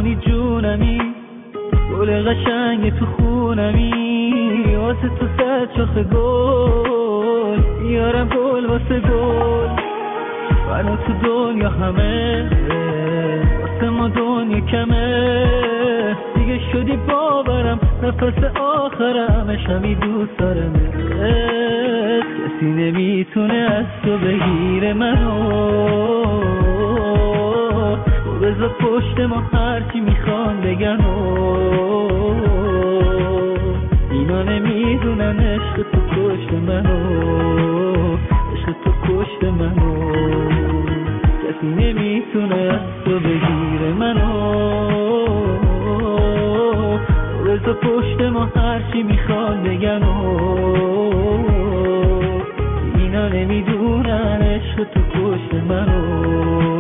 کنی جونمی، گل قشنگ تو خونمی، واسه تو صد شاخه گل میارم گل واسه گل. منو تو دنیا همه، واسه ما دنیا کمه، دیگه شدی باورم نفس آخرمش همی دوست دارمت. کسی نمیتونه از تو بگیره منو، بذار پشت ما هرچی میخوان بگن اینا نمیدونن عشق تو کشت منو، عشق تو کشت منو. کسی نمیتونه از تو بگیره منو، بذار پشت ما هرچی میخوان بگن اینا نمیدونن عشق تو کشت منو.